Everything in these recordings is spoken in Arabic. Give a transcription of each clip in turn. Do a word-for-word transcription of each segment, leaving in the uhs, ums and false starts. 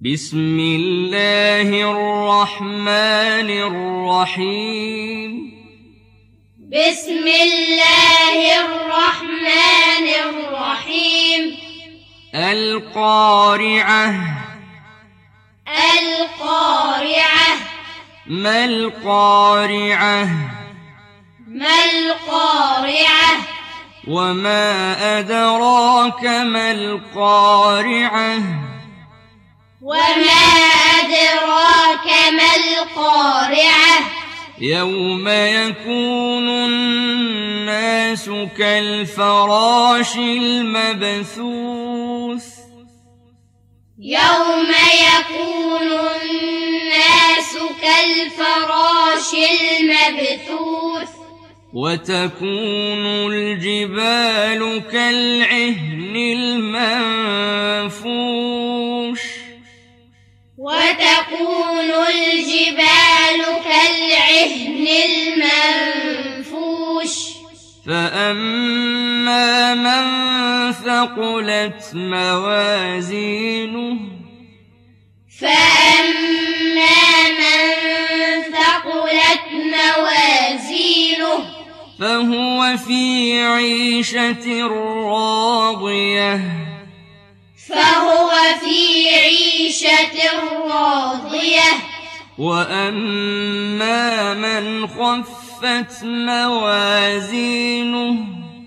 بسم الله الرحمن الرحيم بسم الله الرحمن الرحيم القارعة القارعة ما القارعة ما القارعة وما أدراك ما القارعة وما أدراك ما القارعة يوم يكون الناس كالفراش المبثوث يوم يكون الناس كالفراش المبثوث وتكون الجبال كالعهن المنفوش وتكون الجبال كالعهن المنفوش فأما من ثقلت موازينه فأما من ثقلت موازينه فهو في عيشة راضية فهو في عيشة راضية وأما من خفت موازينه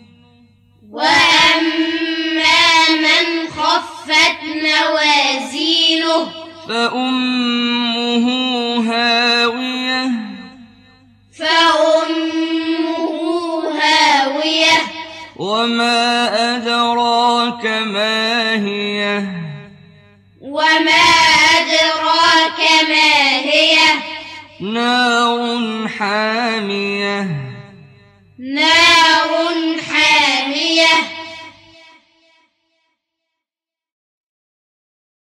وأما من خفت موازينه فأمه هاوية فأمه هاوية وما أدراك ما هي وما أدراك ما هي نار حامية نار حامية